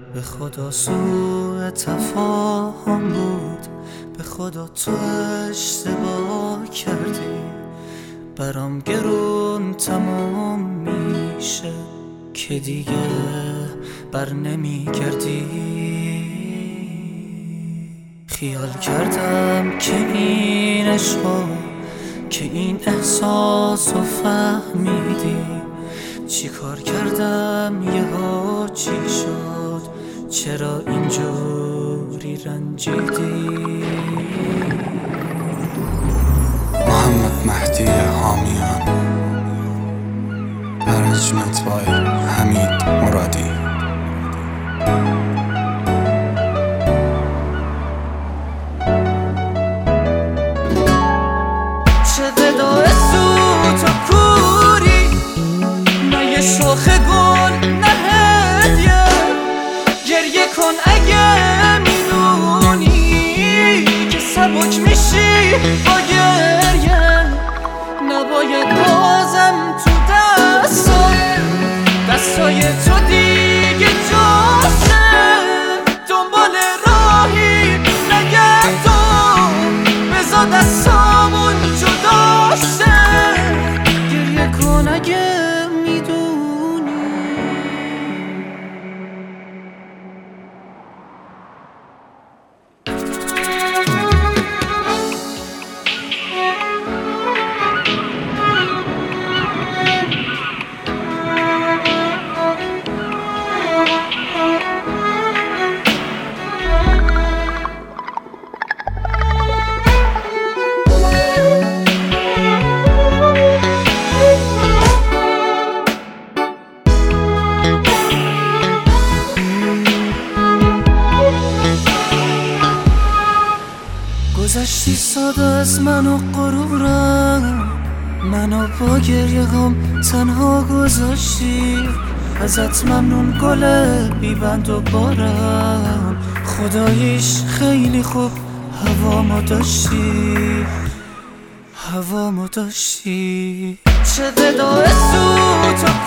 به خدا سوء تفاهم بود، به خدا تو اشتباه کردی، برام گرون تمام میشه که دیگه بر نمیگردی. خیال کردم که این عشقا، که این احساس رو فهمیدی، چی کار کردم یهو چی شد، چرا اینجوری رنجیدی؟ محمد مهدی حامیان، ارنجمنت بای حمید مرادی. چه وداع سوت و کوری، نه یه شاخ گل نه هدیه، گریه کن اگه میدونی که سبک میشی با گریه. نباید بازم تو دستای تو دیگه جاشه، دنبال راهی نگردم، بذار دستامون جدا شه. گریه کن اگه میدونی. گذشتی ساده از من و غرورم، منو با گریه هم تنها گذاشتی. ازت ممنون گل بیبند و بارم، خداییش خیلی خوب هوامو داشتی. چه وداع سوت و